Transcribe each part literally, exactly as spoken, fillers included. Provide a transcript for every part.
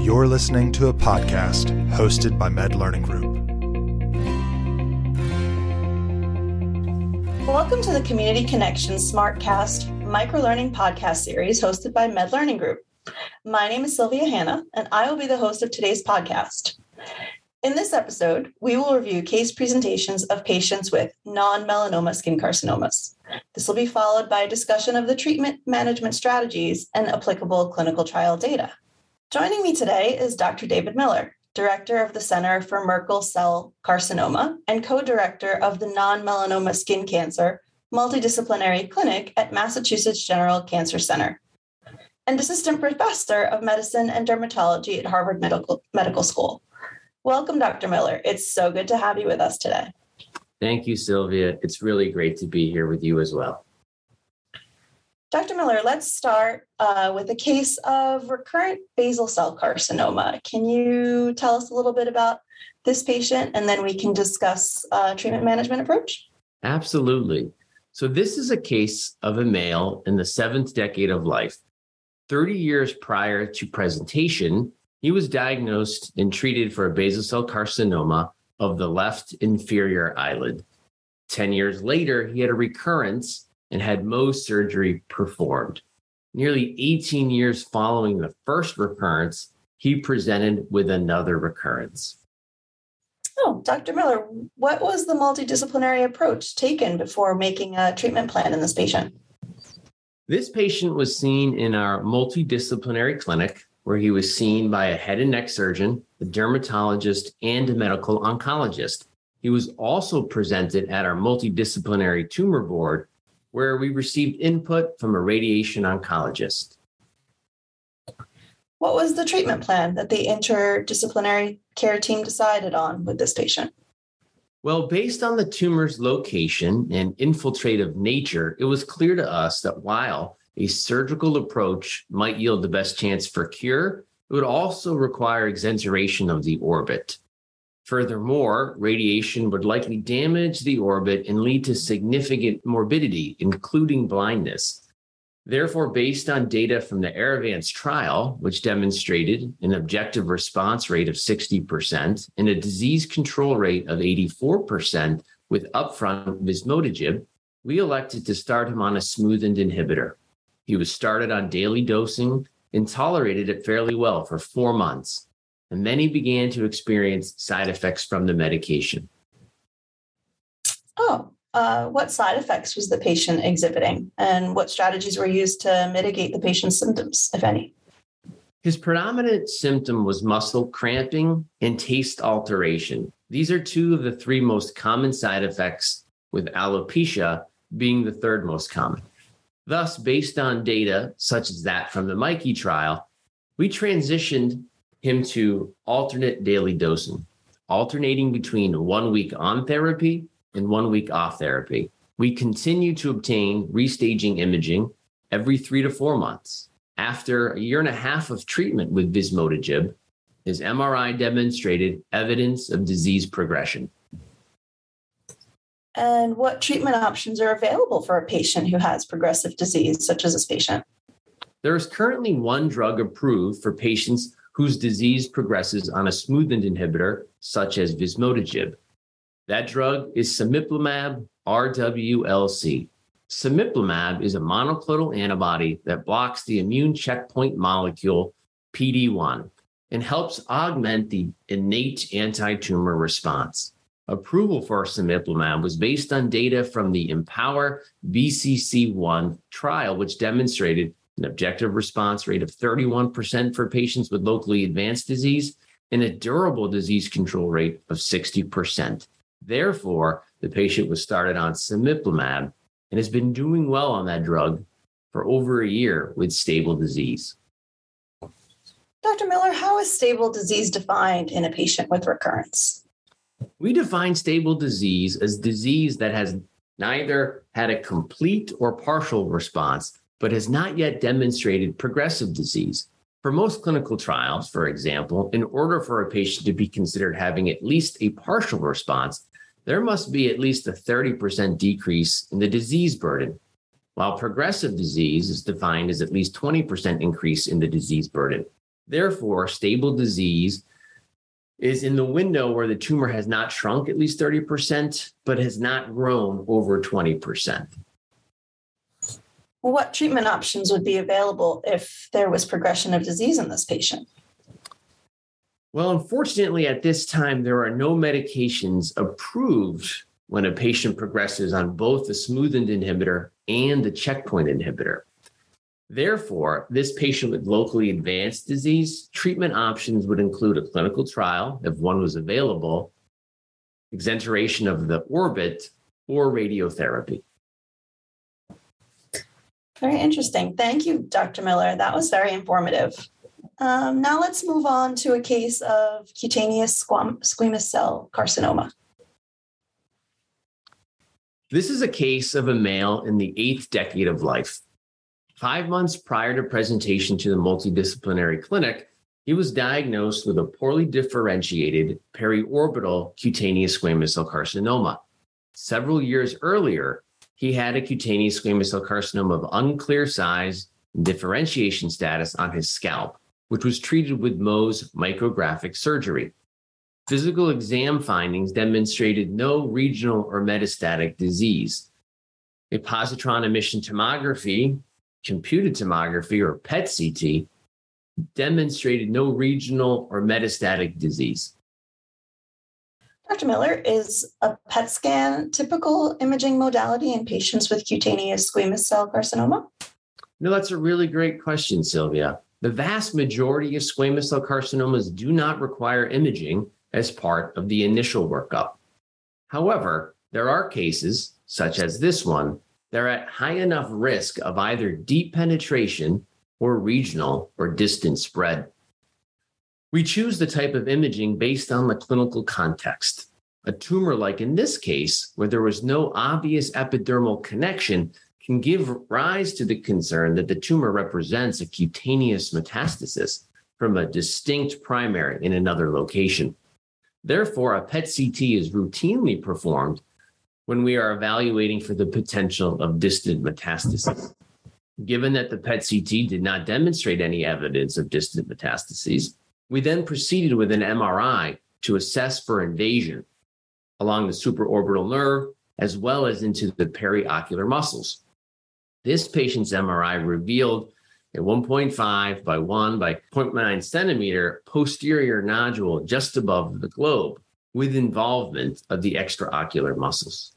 You're listening to a podcast hosted by Med Learning Group. Welcome to the Community Connections SmartCast microlearning podcast series hosted by Med Learning Group. My name is Sylvia Hanna, and I will be the host of today's podcast. In this episode, we will review case presentations of patients with non-melanoma skin carcinomas. This will be followed by a discussion of the treatment management strategies and applicable clinical trial data. Joining me today is Doctor David Miller, Director of the Center for Merkel Cell Carcinoma and co-director of the Non-Melanoma Skin Cancer Multidisciplinary Clinic at Massachusetts General Cancer Center, and Assistant Professor of Medicine and Dermatology at Harvard Medical, Medical School. Welcome, Doctor Miller. It's so good to have you with us today. Thank you, Sylvia. It's really great to be here with you as well. Doctor Miller, let's start uh, with a case of recurrent basal cell carcinoma. Can you tell us a little bit about this patient, and then we can discuss uh, treatment management approach? Absolutely. So this is a case of a male in the seventh decade of life. thirty years prior to presentation, he was diagnosed and treated for a basal cell carcinoma of the left inferior eyelid. ten years later, he had a recurrence and had Mohs surgery performed. Nearly eighteen years following the first recurrence, he presented with another recurrence. Oh, Doctor Miller, what was the multidisciplinary approach taken before making a treatment plan in this patient? This patient was seen in our multidisciplinary clinic, where he was seen by a head and neck surgeon, a dermatologist, and a medical oncologist. He was also presented at our multidisciplinary tumor board, where we received input from a radiation oncologist. What was the treatment plan that the interdisciplinary care team decided on with this patient? Well, based on the tumor's location and infiltrative nature, it was clear to us that while a surgical approach might yield the best chance for cure, it would also require exenteration of the orbit. Furthermore, radiation would likely damage the orbit and lead to significant morbidity, including blindness. Therefore, based on data from the ARAVANCE trial, which demonstrated an objective response rate of sixty percent and a disease control rate of eighty-four percent with upfront vismodegib, we elected to start him on a smoothened inhibitor. He was started on daily dosing and tolerated it fairly well for four months. And then he began to experience side effects from the medication. Oh, uh, what side effects was the patient exhibiting, and what strategies were used to mitigate the patient's symptoms, if any? His predominant symptom was muscle cramping and taste alteration. These are two of the three most common side effects, with alopecia being the third most common. Thus, based on data such as that from the MICHE trial, we transitioned him to alternate daily dosing, alternating between one week on therapy and one week off therapy. We continue to obtain restaging imaging every three to four months. After a year and a half of treatment with vismodegib, his M R I demonstrated evidence of disease progression. And what treatment options are available for a patient who has progressive disease, such as this patient? There is currently one drug approved for patients whose disease progresses on a smoothened inhibitor, such as vismodegib. That drug is cemiplimab R W L C. Cemiplimab is a monoclonal antibody that blocks the immune checkpoint molecule P D one and helps augment the innate anti-tumor response. Approval for cemiplimab was based on data from the EMPOWER B C C one trial, which demonstrated an objective response rate of thirty-one percent for patients with locally advanced disease and a durable disease control rate of sixty percent. Therefore, the patient was started on cemiplimab and has been doing well on that drug for over a year with stable disease. Doctor Miller, how is stable disease defined in a patient with recurrence? We define stable disease as disease that has neither had a complete or partial response, but has not yet demonstrated progressive disease. For most clinical trials, for example, in order for a patient to be considered having at least a partial response, there must be at least a thirty percent decrease in the disease burden, while progressive disease is defined as at least twenty percent increase in the disease burden. Therefore, stable disease is in the window where the tumor has not shrunk at least thirty percent, but has not grown over twenty percent. What treatment options would be available if there was progression of disease in this patient? Well, unfortunately, at this time, there are no medications approved when a patient progresses on both the smoothend inhibitor and the checkpoint inhibitor. Therefore, this patient with locally advanced disease, treatment options would include a clinical trial, if one was available, exenteration of the orbit, or radiotherapy. Very interesting. Thank you, Doctor Miller. That was very informative. Um, now let's move on to a case of cutaneous squam- squamous cell carcinoma. This is a case of a male in the eighth decade of life. Five months prior to presentation to the multidisciplinary clinic, he was diagnosed with a poorly differentiated periorbital cutaneous squamous cell carcinoma. Several years earlier, he had a cutaneous squamous cell carcinoma of unclear size and differentiation status on his scalp, which was treated with Mohs micrographic surgery. Physical exam findings demonstrated no regional or metastatic disease. A positron emission tomography, computed tomography, or P E T C T, demonstrated no regional or metastatic disease. Doctor Miller, is a P E T scan typical imaging modality in patients with cutaneous squamous cell carcinoma? No, that's a really great question, Sylvia. The vast majority of squamous cell carcinomas do not require imaging as part of the initial workup. However, there are cases, such as this one, that are at high enough risk of either deep penetration or regional or distant spread. We choose the type of imaging based on the clinical context. A tumor like in this case, where there was no obvious epidermal connection, can give rise to the concern that the tumor represents a cutaneous metastasis from a distinct primary in another location. Therefore, a P E T C T is routinely performed when we are evaluating for the potential of distant metastasis. Given that the P E T C T did not demonstrate any evidence of distant metastases, we then proceeded with an M R I to assess for invasion along the supraorbital nerve as well as into the periocular muscles. This patient's M R I revealed a one point five by one by zero point nine centimeter posterior nodule just above the globe with involvement of the extraocular muscles.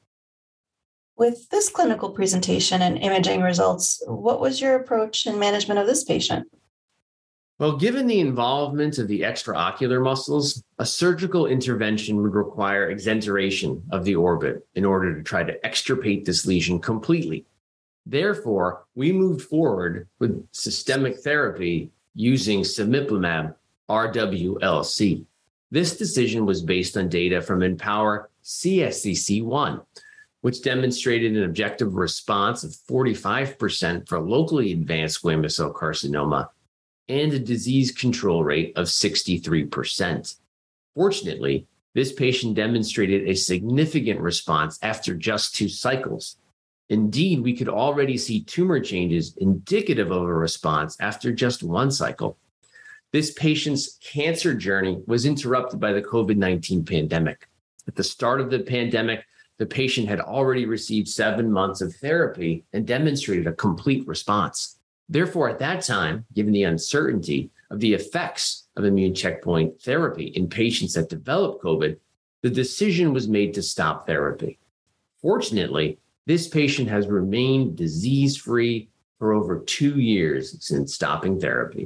With this clinical presentation and imaging results, what was your approach and management of this patient? Well, given the involvement of the extraocular muscles, a surgical intervention would require exenteration of the orbit in order to try to extirpate this lesion completely. Therefore, we moved forward with systemic therapy using cemiplimab R W L C. This decision was based on data from Empower C S C C one, which demonstrated an objective response of forty-five percent for locally advanced squamous cell carcinoma and a disease control rate of sixty-three percent. Fortunately, this patient demonstrated a significant response after just two cycles. Indeed, we could already see tumor changes indicative of a response after just one cycle. This patient's cancer journey was interrupted by the COVID nineteen pandemic. At the start of the pandemic, the patient had already received seven months of therapy and demonstrated a complete response. Therefore, at that time, given the uncertainty of the effects of immune checkpoint therapy in patients that develop COVID, the decision was made to stop therapy. Fortunately, this patient has remained disease-free for over two years since stopping therapy.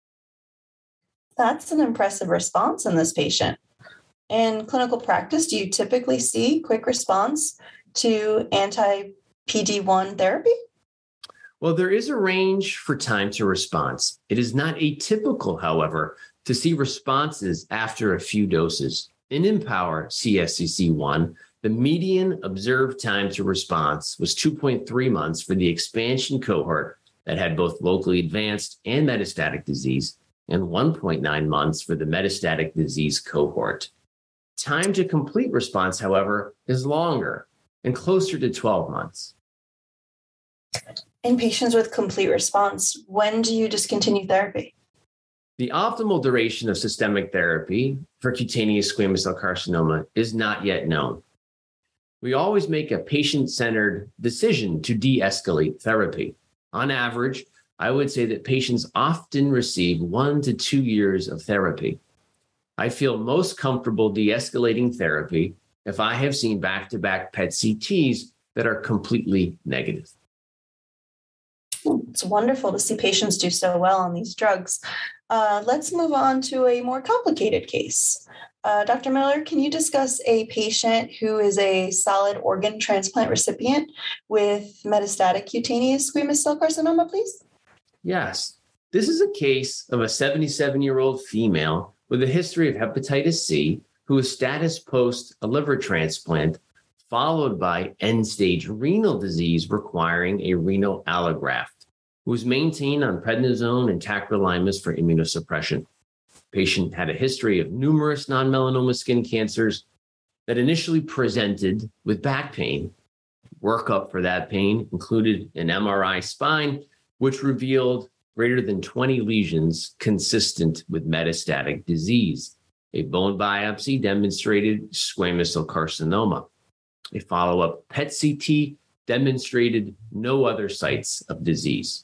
That's an impressive response in this patient. In clinical practice, do you typically see quick response to anti-P D one therapy? Well, there is a range for time to response. It is not atypical, however, to see responses after a few doses. In Empower C S C C one, the median observed time to response was two point three months for the expansion cohort that had both locally advanced and metastatic disease, and one point nine months for the metastatic disease cohort. Time to complete response, however, is longer and closer to twelve months. In patients with complete response, when do you discontinue therapy? The optimal duration of systemic therapy for cutaneous squamous cell carcinoma is not yet known. We always make a patient-centered decision to de-escalate therapy. On average, I would say that patients often receive one to two years of therapy. I feel most comfortable de-escalating therapy if I have seen back-to-back P E T C Ts that are completely negative. It's wonderful to see patients do so well on these drugs. Uh, let's move on to a more complicated case. Uh, Doctor Miller, can you discuss a patient who is a solid organ transplant recipient with metastatic cutaneous squamous cell carcinoma, please? Yes. This is a case of a seventy-seven-year-old female with a history of hepatitis C who is status post a liver transplant, followed by end-stage renal disease requiring a renal allograft, who was maintained on prednisone and tacrolimus for immunosuppression. Patient had a history of numerous non-melanoma skin cancers that initially presented with back pain. Workup for that pain included an M R I spine, which revealed greater than twenty lesions consistent with metastatic disease. A bone biopsy demonstrated squamous cell carcinoma. A follow-up P E T C T demonstrated no other sites of disease.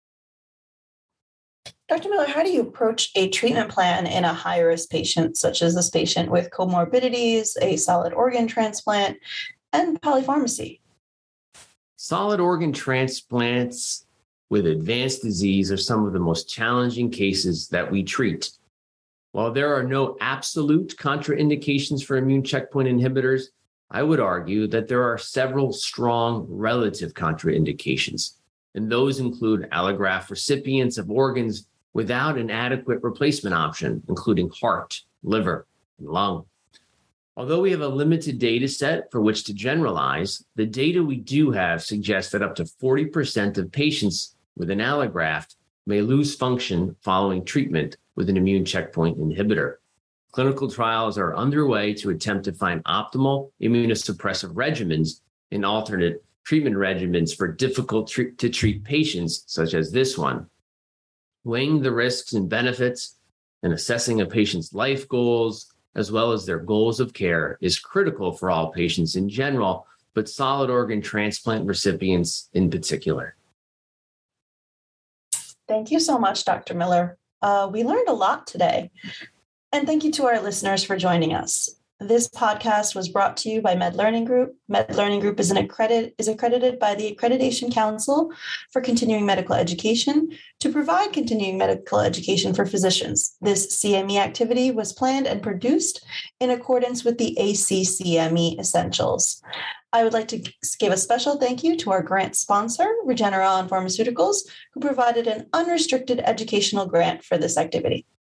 Doctor Miller, how do you approach a treatment plan in a high-risk patient, such as this patient with comorbidities, a solid organ transplant, and polypharmacy? Solid organ transplants with advanced disease are some of the most challenging cases that we treat. While there are no absolute contraindications for immune checkpoint inhibitors, I would argue that there are several strong relative contraindications, and those include allograft recipients of organs without an adequate replacement option, including heart, liver, and lung. Although we have a limited data set for which to generalize, the data we do have suggests that up to forty percent of patients with an allograft may lose function following treatment with an immune checkpoint inhibitor. Clinical trials are underway to attempt to find optimal immunosuppressive regimens and alternate treatment regimens for difficult tre- to treat patients, such as this one. Weighing the risks and benefits and assessing a patient's life goals, as well as their goals of care, is critical for all patients in general, but solid organ transplant recipients in particular. Thank you so much, Doctor Miller. Uh, we learned a lot today. And thank you to our listeners for joining us. This podcast was brought to you by Med Learning Group. Med Learning Group is, an accredit, is accredited by the Accreditation Council for Continuing Medical Education to provide continuing medical education for physicians. This C M E activity was planned and produced in accordance with the A C C M E Essentials. I would like to give a special thank you to our grant sponsor, Regeneron Pharmaceuticals, who provided an unrestricted educational grant for this activity.